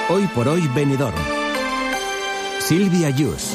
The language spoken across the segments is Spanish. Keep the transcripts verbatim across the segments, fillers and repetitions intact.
Hoy por hoy Benidorm. Silvia Yus.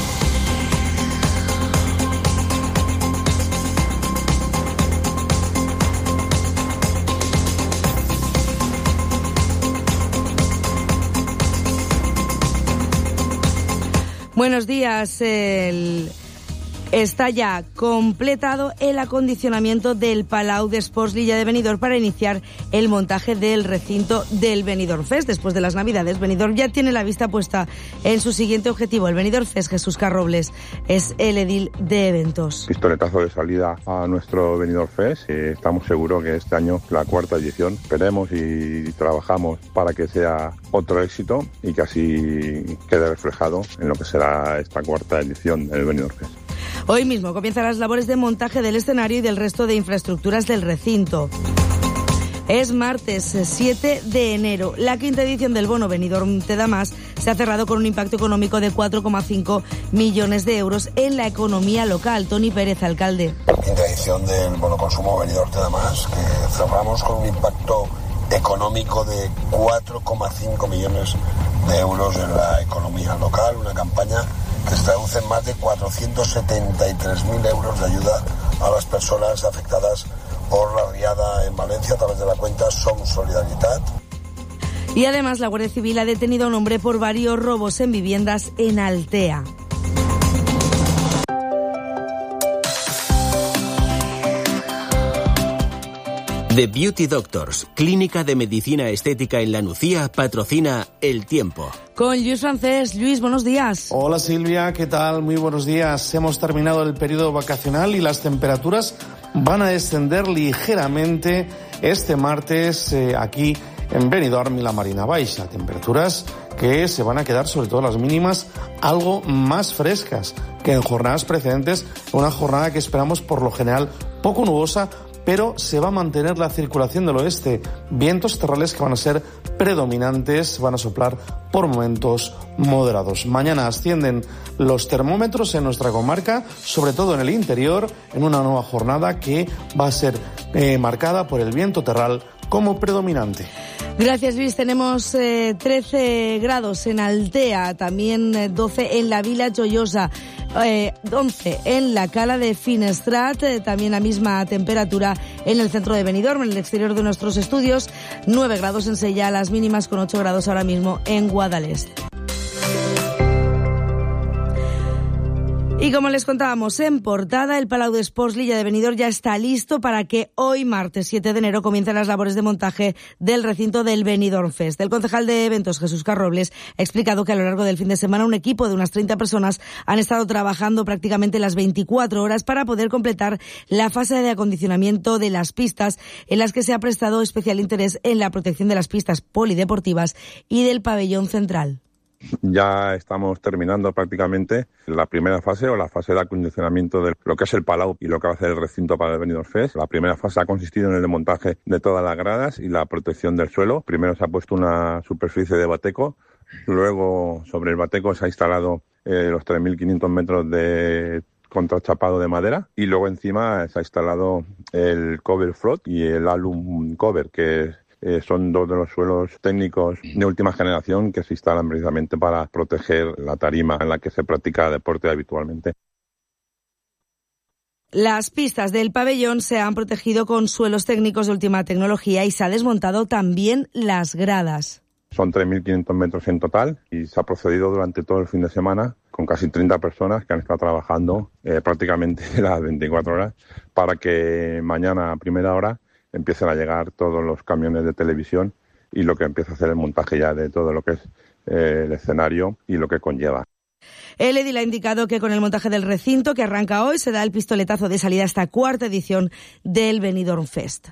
Buenos días. El... Está ya completado el acondicionamiento del Palau d'Esports L'Illa de Benidorm para iniciar el montaje del recinto del Benidorm Fest. Después de las Navidades, Benidorm ya tiene la vista puesta en su siguiente objetivo, el Benidorm Fest. Jesús Carrobles es el edil de eventos. Pistoletazo de salida a nuestro Benidorm Fest. Estamos seguros que este año, la cuarta edición, esperemos y trabajamos para que sea otro éxito y que así quede reflejado en lo que será esta cuarta edición del Benidorm Fest. Hoy mismo comienzan las labores de montaje del escenario y del resto de infraestructuras del recinto. Es martes siete de enero. La quinta edición del bono Benidorm Te da más se ha cerrado con un impacto económico de cuatro coma cinco millones de euros en la economía local. Toni Pérez, alcalde. Quinta edición del bono consumo Benidorm Te da más, que cerramos con un impacto económico de cuatro coma cinco millones de euros en la economía local, una campaña que se traduce en más de cuatrocientos setenta y tres mil euros de ayuda a las personas afectadas por la riada en Valencia a través de la cuenta Som Solidaritat. Y además la Guardia Civil ha detenido a un hombre por varios robos en viviendas en Altea. The Beauty Doctors, clínica de medicina estética en La Nucía, patrocina El Tiempo. Con Luis Francés. Luis, buenos días. Hola Silvia, ¿qué tal? Muy buenos días. Hemos terminado el periodo vacacional y las temperaturas van a descender ligeramente este martes eh, aquí en Benidorm y la Marina Baixa. Temperaturas que se van a quedar, sobre todo las mínimas, algo más frescas que en jornadas precedentes. Una jornada que esperamos por lo general poco nubosa, pero se va a mantener la circulación del oeste. Vientos terrales que van a ser predominantes, van a soplar por momentos moderados. Mañana ascienden los termómetros en nuestra comarca, sobre todo en el interior, en una nueva jornada que va a ser eh, marcada por el viento terral como predominante. Gracias, Luis. Tenemos eh, trece grados en Altea, también eh, doce en la Vila Joiosa, eh, once en la Cala de Finestrat, eh, también la misma temperatura en el centro de Benidorm, en el exterior de nuestros estudios, nueve grados en Sella, las mínimas con ocho grados ahora mismo en Guadalest. Y como les contábamos en portada, el Palau d'Esports L'Illa de Benidorm ya está listo para que hoy, martes siete de enero, comiencen las labores de montaje del recinto del Benidorm Fest. El concejal de eventos, Jesús Carrobles, ha explicado que a lo largo del fin de semana un equipo de unas treinta personas han estado trabajando prácticamente las veinticuatro horas para poder completar la fase de acondicionamiento de las pistas, en las que se ha prestado especial interés en la protección de las pistas polideportivas y del pabellón central. Ya estamos terminando prácticamente la primera fase o la fase de acondicionamiento de lo que es el Palau y lo que va a ser el recinto para el Benidorm Fest. La primera fase ha consistido en el desmontaje de todas las gradas y la protección del suelo. Primero se ha puesto una superficie de bateco, luego sobre el bateco se ha instalado eh, los tres mil quinientos metros de contrachapado de madera y luego encima se ha instalado el cover float y el alum cover, que es Eh, son dos de los suelos técnicos de última generación que se instalan precisamente para proteger la tarima en la que se practica deporte habitualmente. Las pistas del pabellón se han protegido con suelos técnicos de última tecnología y se ha desmontado también las gradas. Son tres mil quinientos metros en total y se ha procedido durante todo el fin de semana con casi treinta personas que han estado trabajando eh, prácticamente las veinticuatro horas para que mañana a primera hora empiezan a llegar todos los camiones de televisión y lo que empieza a hacer el montaje ya de todo lo que es eh, el escenario y lo que conlleva. El edil ha indicado que con el montaje del recinto, que arranca hoy, se da el pistoletazo de salida a esta cuarta edición del Benidorm Fest.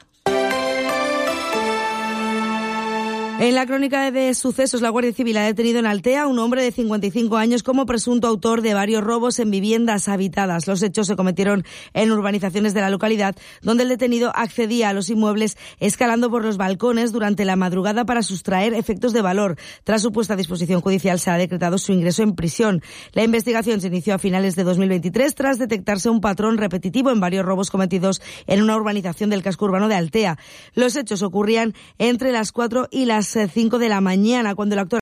En la crónica de sucesos, la Guardia Civil ha detenido en Altea a un hombre de cincuenta y cinco años como presunto autor de varios robos en viviendas habitadas. Los hechos se cometieron en urbanizaciones de la localidad, donde el detenido accedía a los inmuebles escalando por los balcones durante la madrugada para sustraer efectos de valor. Tras su puesta a disposición judicial, se ha decretado su ingreso en prisión. La investigación se inició a finales de dos mil veintitrés tras detectarse un patrón repetitivo en varios robos cometidos en una urbanización del casco urbano de Altea. Los hechos ocurrían entre las cuatro y las cinco de la mañana, cuando el actor